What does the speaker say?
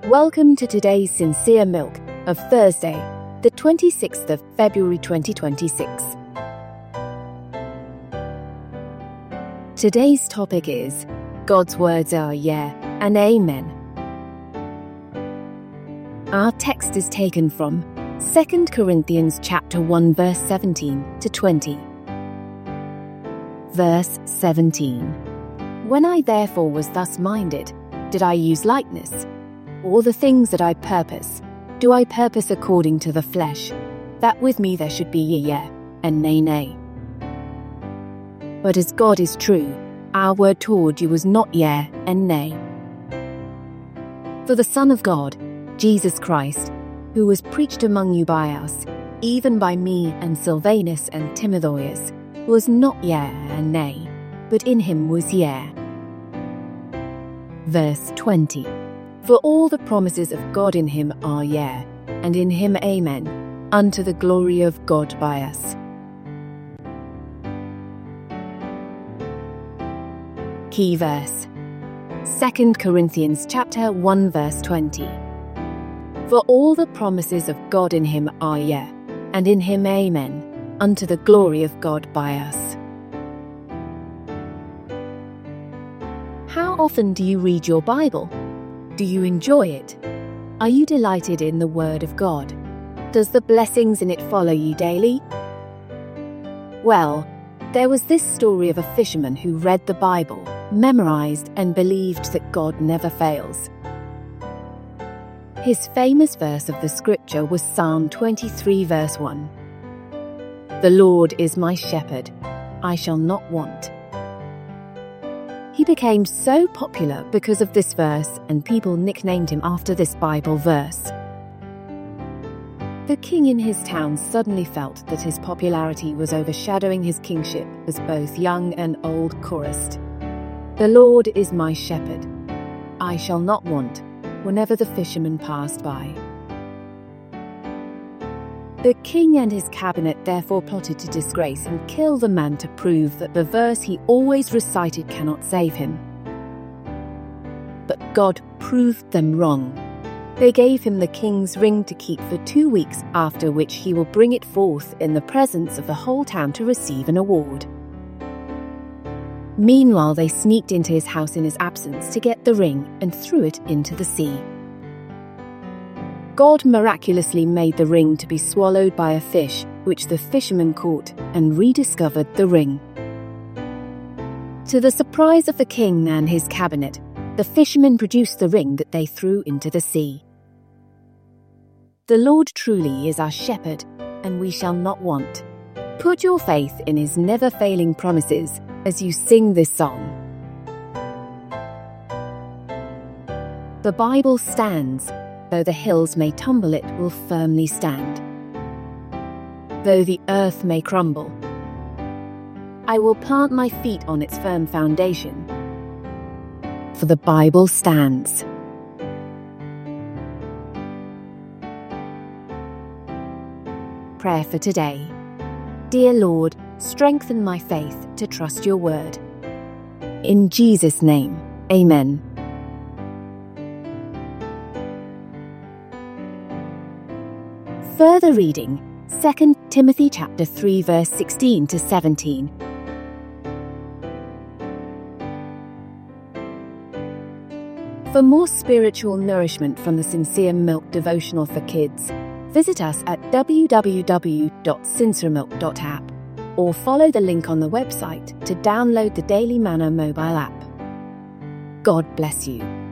Welcome to today's Sincere Milk of Thursday, the 26th of February 2026. Today's topic is God's words are yeah and amen. Our text is taken from 2 Corinthians chapter 1 verse 17 to 20. Verse 17. When I therefore was thus minded, did I use lightness? All the things that I purpose, do I purpose according to the flesh, that with me there should be yea and nay. But as God is true, our word toward you was not yea and nay. For the Son of God, Jesus Christ, who was preached among you by us, even by me and Silvanus and Timotheus, was not yea and nay, but in him was yea. Verse 20. For all the promises of God in him are yea, and in him amen, unto the glory of God by us. Key verse. 2 Corinthians chapter 1 verse 20. For all the promises of God in him are yea, and in him amen, unto the glory of God by us. How often do you read your Bible? Do you enjoy it? Are you delighted in the Word of God? Does the blessings in it follow you daily? Well, there was this story of a fisherman who read the Bible, memorized, and believed that God never fails. His famous verse of the scripture was Psalm 23 verse 1. The Lord is my shepherd, I shall not want. He became so popular because of this verse, and people nicknamed him after this Bible verse. The king in his town suddenly felt that his popularity was overshadowing his kingship as both young and old chorused. The Lord is my shepherd, I shall not want, whenever the fisherman passed by. The king and his cabinet therefore plotted to disgrace and kill the man to prove that the verse he always recited cannot save him. But God proved them wrong. They gave him the king's ring to keep for 2 weeks, after which he will bring it forth in the presence of the whole town to receive an award. Meanwhile, they sneaked into his house in his absence to get the ring and threw it into the sea. God miraculously made the ring to be swallowed by a fish, which the fisherman caught, and rediscovered the ring. To the surprise of the king and his cabinet, the fishermen produced the ring that they threw into the sea. The Lord truly is our shepherd, and we shall not want. Put your faith in his never-failing promises as you sing this song. The Bible stands. Though the hills may tumble, it will firmly stand. Though the earth may crumble, I will plant my feet on its firm foundation. For the Bible stands. Prayer for today. Dear Lord, strengthen my faith to trust your word. In Jesus' name, amen. Further reading, 2 Timothy chapter 3 verse 16 to 17. For more spiritual nourishment from the Sincere Milk devotional for kids, visit us at www.sinceremilk.app or follow the link on the website to download the Daily Manna mobile app. God bless you.